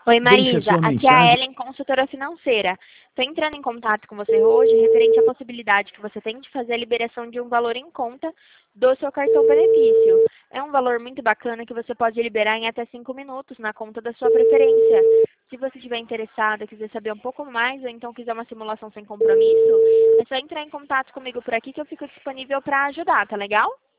Oi, Deixa Marisa. sua Aqui é a mensagem. Ellen, consultora financeira. Estou entrando em contato com você hoje referente à possibilidade que você tem de fazer a liberação de um valor em conta do seu cartão benefício. É um valor muito bacana que você pode liberar em até 5 minutos na conta da sua preferência. Se você estiver interessado, quiser saber um pouco mais ou então quiser uma simulação sem compromisso, é só entrar em contato comigo por aqui que eu fico disponível para ajudar, tá legal?